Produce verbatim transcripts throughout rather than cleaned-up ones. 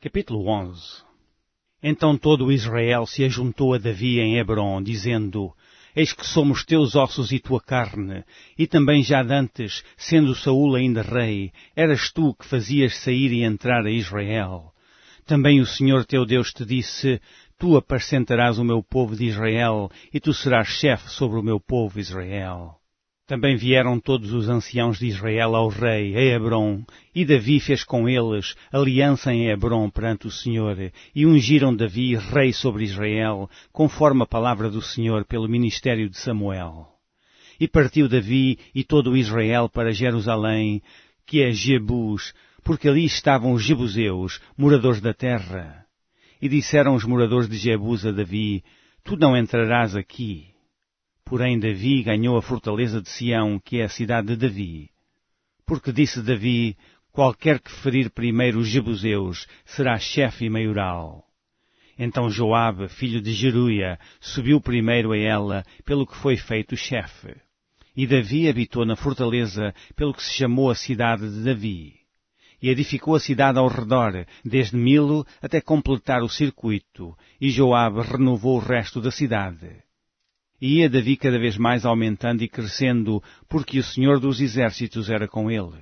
Capítulo onze. Então todo o Israel se ajuntou a Davi em Hebrom, dizendo: Eis que somos teus ossos e tua carne, e também já dantes, sendo Saul ainda rei, eras tu que fazias sair e entrar a Israel. Também o Senhor teu Deus te disse: Tu apacentarás o meu povo de Israel, e tu serás chefe sobre o meu povo Israel. Também vieram todos os anciãos de Israel ao rei, a Hebrom, e Davi fez com eles aliança em Hebrom perante o Senhor, e ungiram Davi rei sobre Israel, conforme a palavra do Senhor pelo ministério de Samuel. E partiu Davi e todo o Israel para Jerusalém, que é Jebus, porque ali estavam os jebuseus, moradores da terra. E disseram os moradores de Jebus a Davi: Tu não entrarás aqui. Porém Davi ganhou a fortaleza de Sião, que é a cidade de Davi. Porque disse Davi: Qualquer que ferir primeiro os jebuseus será chefe e maioral. Então Joabe, filho de Jeruia, subiu primeiro a ela, pelo que foi feito chefe. E Davi habitou na fortaleza, pelo que se chamou a cidade de Davi. E edificou a cidade ao redor, desde Milo até completar o circuito, e Joabe renovou o resto da cidade. E ia Davi cada vez mais aumentando e crescendo, porque o Senhor dos Exércitos era com ele.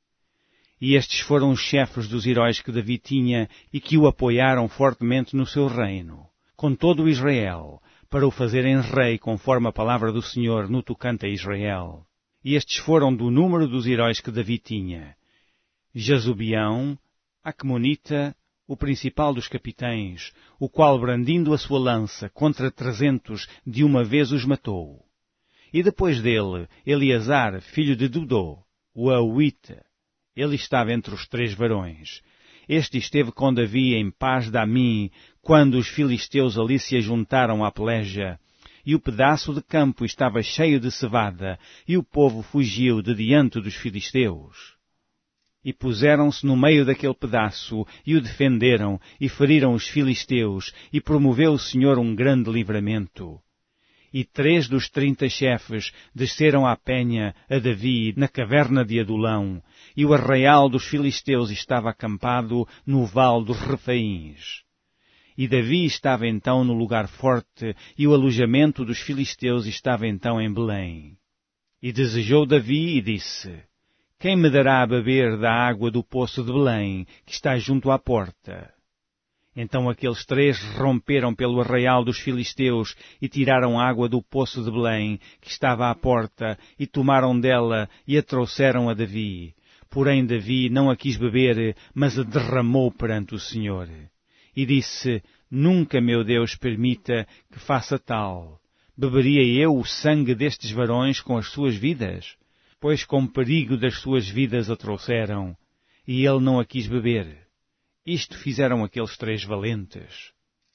E estes foram os chefes dos heróis que Davi tinha e que o apoiaram fortemente no seu reino, com todo o Israel, para o fazerem rei conforme a palavra do Senhor no tocante a Israel. E estes foram do número dos heróis que Davi tinha: Jazobeão, Acmonita, o principal dos capitães, o qual, brandindo a sua lança contra trezentos, de uma vez os matou. E depois dele, Eleazar, filho de Dodô, o Auita. Ele estava entre os três varões. Este esteve com Davi em paz de Amim, quando os filisteus ali se ajuntaram à peleja. E o pedaço de campo estava cheio de cevada, e o povo fugiu de diante dos filisteus. E puseram-se no meio daquele pedaço, e o defenderam, e feriram os filisteus, e promoveu o Senhor um grande livramento. E três dos trinta chefes desceram à penha a Davi na caverna de Adulão, e o arraial dos filisteus estava acampado no vale dos Refaíns. E Davi estava então no lugar forte, e o alojamento dos filisteus estava então em Belém. E desejou Davi e disse: Quem me dará a beber da água do poço de Belém, que está junto à porta? Então aqueles três romperam pelo arraial dos filisteus e tiraram água do poço de Belém, que estava à porta, e tomaram dela e a trouxeram a Davi. Porém Davi não a quis beber, mas a derramou perante o Senhor. E disse: Nunca, meu Deus, permita que faça tal. Beberia eu o sangue destes varões com as suas vidas? Pois com perigo das suas vidas a trouxeram, e ele não a quis beber. Isto fizeram aqueles três valentes.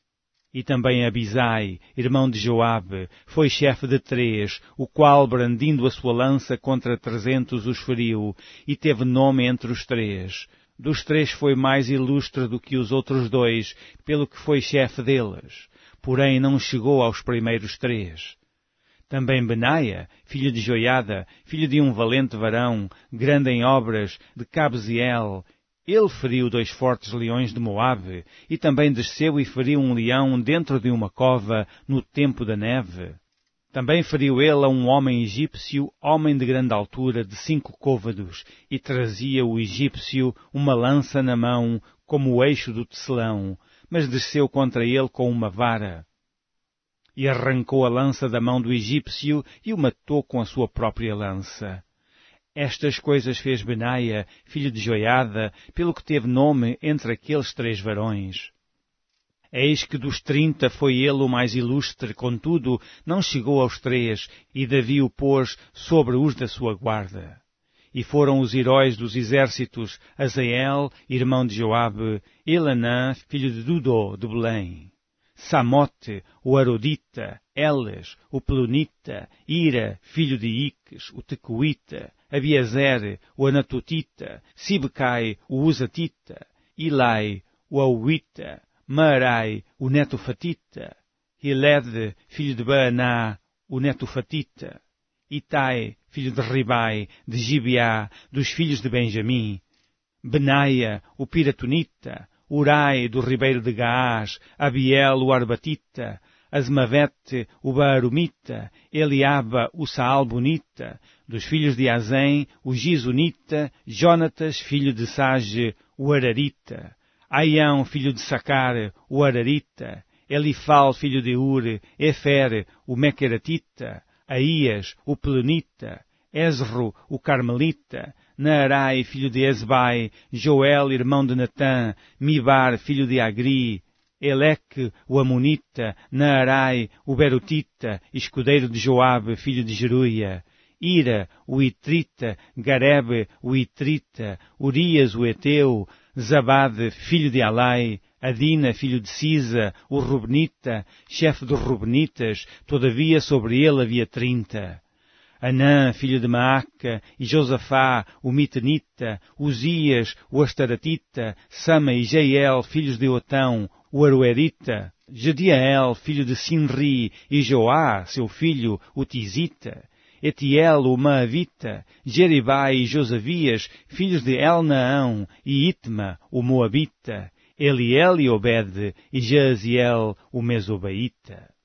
E também Abisai, irmão de Joabe, foi chefe de três, o qual, brandindo a sua lança contra trezentos, os feriu, e teve nome entre os três. Dos três foi mais ilustre do que os outros dois, pelo que foi chefe deles. Porém não chegou aos primeiros três. Também Benaia, filho de Joiada, filho de um valente varão, grande em obras, de Cabziel, ele feriu dois fortes leões de Moabe, e também desceu e feriu um leão dentro de uma cova, no tempo da neve. Também feriu ele a um homem egípcio, homem de grande altura, de cinco côvados, e trazia o egípcio uma lança na mão, como o eixo do tecelão, mas desceu contra ele com uma vara. E arrancou a lança da mão do egípcio e o matou com a sua própria lança. Estas coisas fez Benaia, filho de Joiada, pelo que teve nome entre aqueles três varões. Eis que dos trinta foi ele o mais ilustre, contudo não chegou aos três, e Davi o pôs sobre os da sua guarda. E foram os heróis dos exércitos: Azael, irmão de Joabe, Elanã, filho de Dodô, de Belém, Samote, o Arodita, Elas, o Pelonita, Ira, filho de Iques, o Tecoita, Abiezer, o Anatotita, Sibecai, o Uzatita, Ilai, o Auita, Maarai, o Netofatita, Hiled, filho de Baaná, o Netofatita, Itai, filho de Ribai, de Gibeá, dos filhos de Benjamim, Benaia, o Piratonita, Urai do ribeiro de Gaás, Abiel o Arbatita, Azmavete o Baarumita, Eliaba o Saalbonita, dos filhos de Azém, o Gizonita, Jonatas, filho de Sage, o Ararita, Aião, filho de Sacar, o Ararita, Elifal, filho de Ur, Efer, o Mequeratita, Aías, o Pelonita, Ezro, o Carmelita, Naarai, filho de Ezbai, Joel, irmão de Natã, Mibar, filho de Agri, Eleque, o Amonita, Naarai, o Berutita, escudeiro de Joabe, filho de Jeruia, Ira, o Itrita, Garebe, o Itrita, Urias, o Eteu, Zabade, filho de Alai, Adina, filho de Sisa, o Rubnita, chefe dos Rubnitas, todavia sobre ele havia trinta. Anã, filho de Maaca, e Josafá, o Mitanita, Uzias, o Astaratita, Sama e Jeiel, filhos de Otão, o Aroerita, Jediael, filho de Sinri, e Joá, seu filho, o Tizita, Etiel, o Maavita, Jeribai e Josavias, filhos de Elnaão, e Itma, o Moabita, Eliel e Obed, e Jaziel, o Mesobaíta.